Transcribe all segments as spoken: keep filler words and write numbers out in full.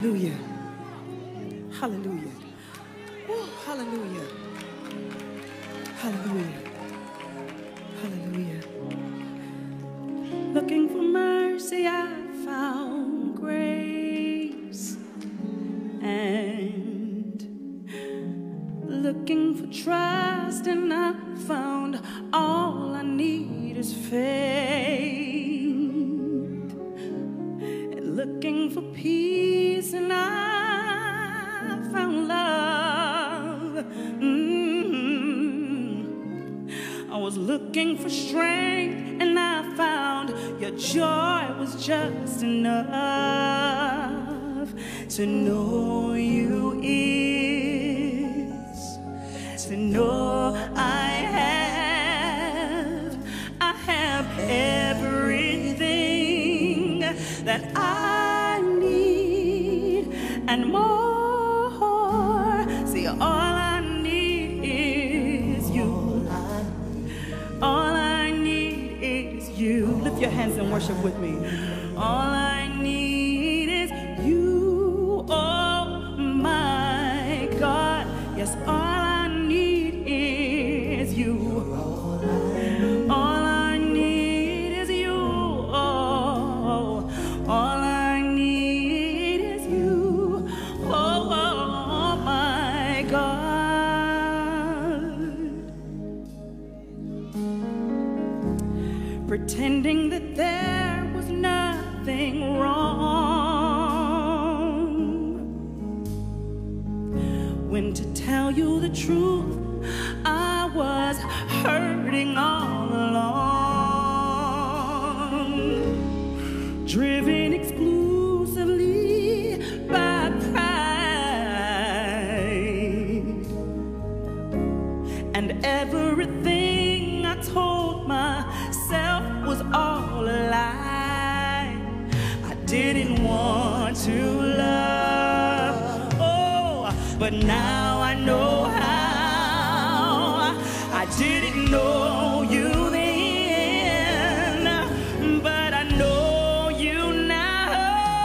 Hallelujah. Hallelujah. Oh, hallelujah. Hallelujah. Hallelujah. Looking for mercy, I found grace. And looking for trust, and I found all I need is faith. And looking for peace, and I found love. Mm-hmm. I was looking for strength, and I found your joy was just enough. To know you is to know I have, I have everything that I need and more. See, all I need is you. All I need is you. Lift your hands and worship with me. All I need is you, oh my God. Yes, all I need is you. All I need is you. Oh, all I need is you. Oh, oh my God. Pretending that there was nothing wrong, when to tell you the truth, I was hurting all along, driven exclusively by pride, and everything I told myself was all a lie. I didn't want to love, oh, but now I know how. I didn't know you then, but I know you now.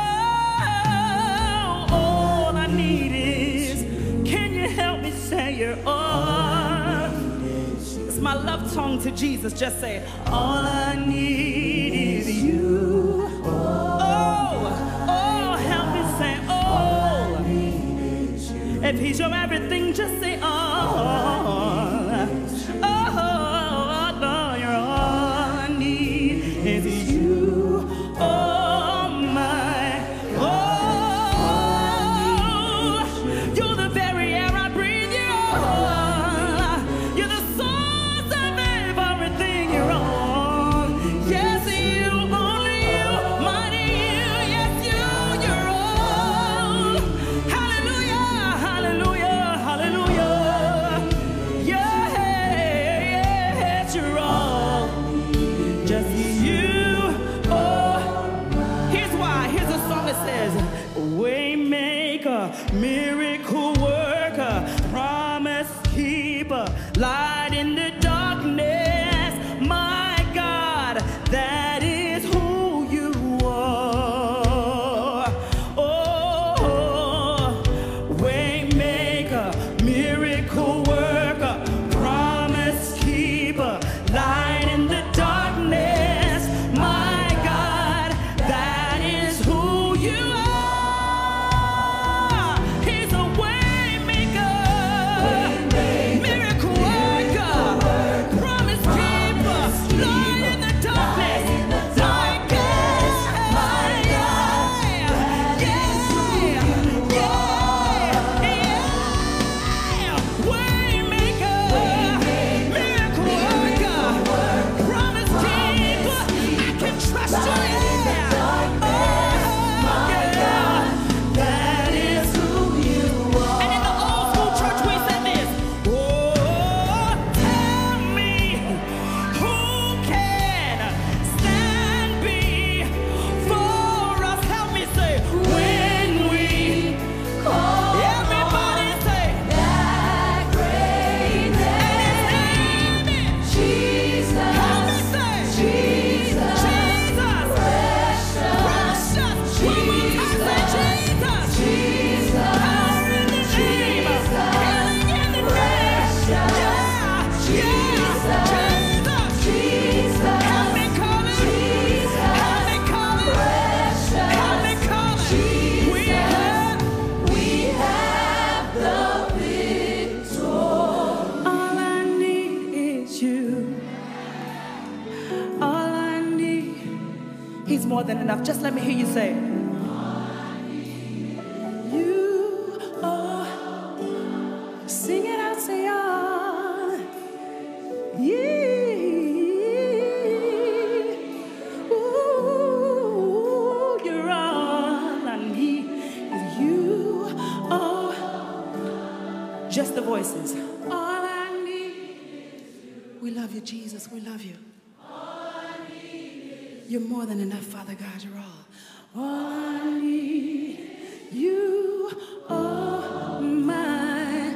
All I need is, can you help me say you're all? It's my love song to Jesus. Just say, all I need is you. Oh, oh, help me say, oh. If he's your everything, just say, oh. Oh, no, you're all I need is you. Oh, my, oh. You're the very air I breathe, you're all. You're the source of everything, you're all. Yes, you, only you, mighty you, yes, you, you're all. Hallelujah, hallelujah, hallelujah. Yes, you're all. Just you, oh. Here's why, here's a song that says, Waymaker, miracle worker, promise keeper, light in the darkness, my God, that is who you are. Oh, waymaker, miracle worker, promise keeper, light in the darkness, my God, that is who you are. He's a way more than enough. Just let me hear you say, you are. Sing it out, say, ah, yeah. Ooh, you're all I need. You are. Just the voices. All I need. We love you, Jesus. We love you. You're more than enough, Father God. You're all. All I need. You are my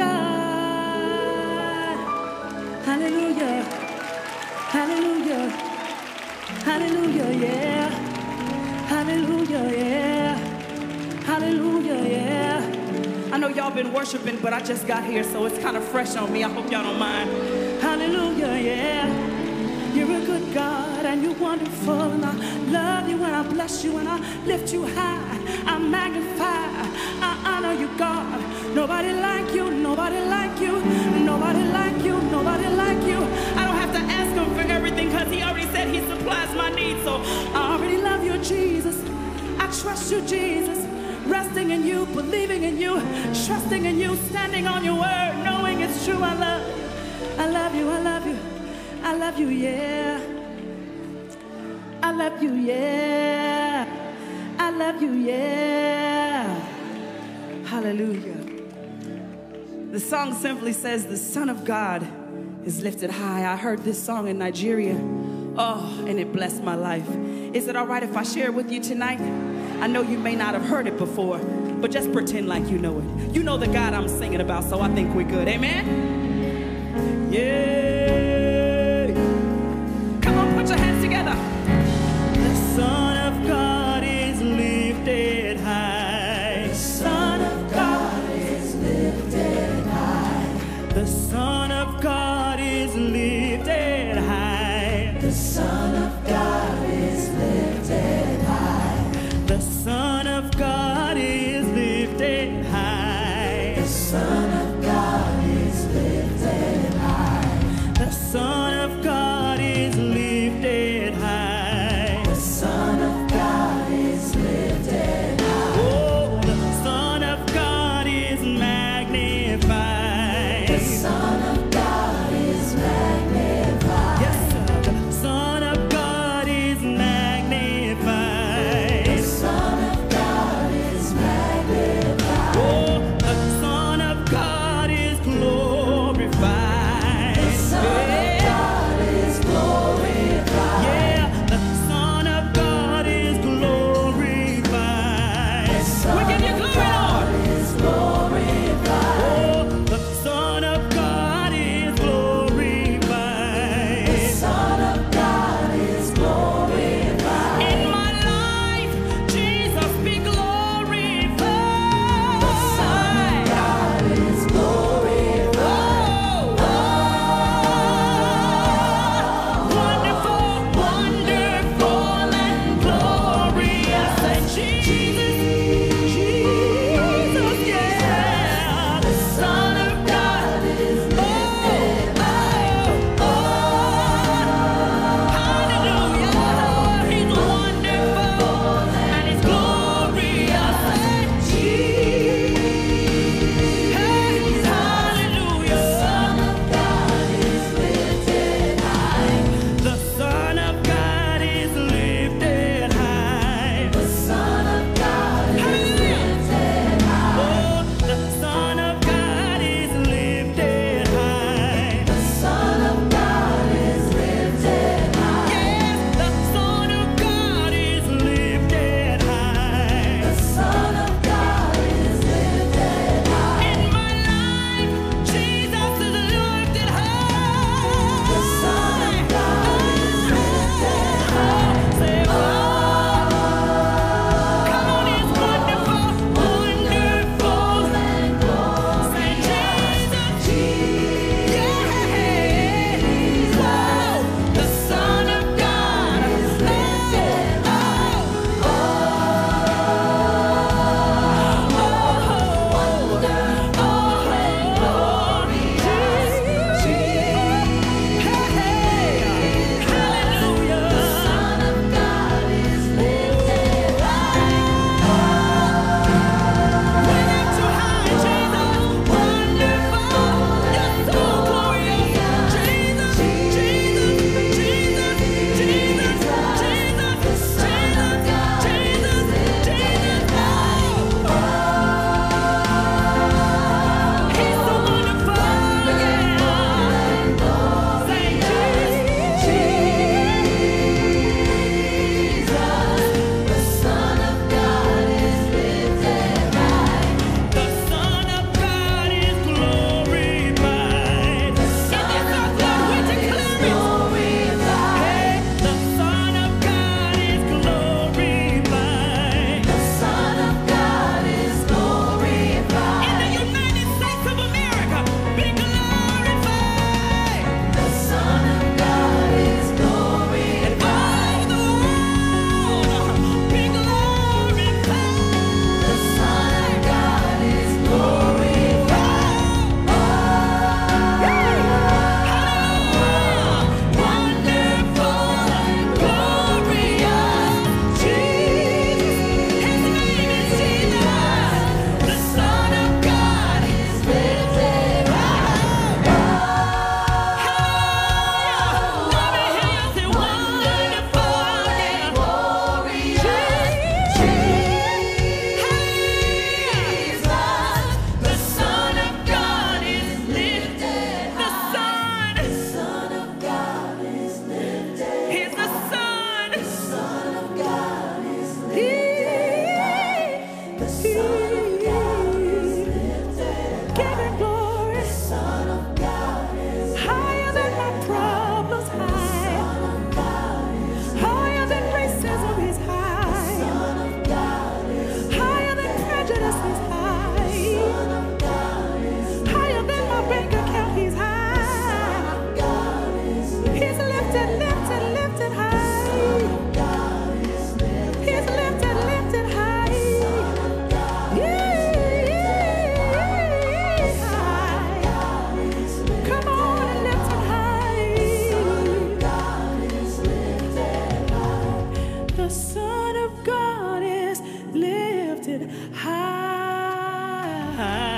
God. Hallelujah. Hallelujah. Hallelujah, yeah. Hallelujah, yeah. Hallelujah, yeah. I know y'all been worshiping, but I just got here, so it's kind of fresh on me. I hope y'all don't mind. Hallelujah, yeah. You're a good God and you're wonderful, and I love you and I bless you and I lift you high. I magnify, I honor you, God. Nobody like you, nobody like you, nobody like you, nobody like you. I don't have to ask him for everything because he already said he supplies my needs. So I already love you, Jesus. I trust you, Jesus. Resting in you, believing in you, trusting in you, standing on your word, knowing it's true. I love you, I love you, I love you. I love you, yeah. I love you, yeah. I love you, yeah. Hallelujah. The song simply says, the Son of God is lifted high. I heard this song in Nigeria. Oh, and it blessed my life. Is it all right if I share it with you tonight? I know you may not have heard it before, but just pretend like you know it. You know the God I'm singing about, so I think we're good. Amen? Yeah. Put your hands together. The Son of God is lifted high. The Son of God is lifted high. The Son of God is lifted high. The Son of God is lifted high. The Son of God is lifted high. The Son of God is lifted high. The Son of God is lifted high. The Son of high.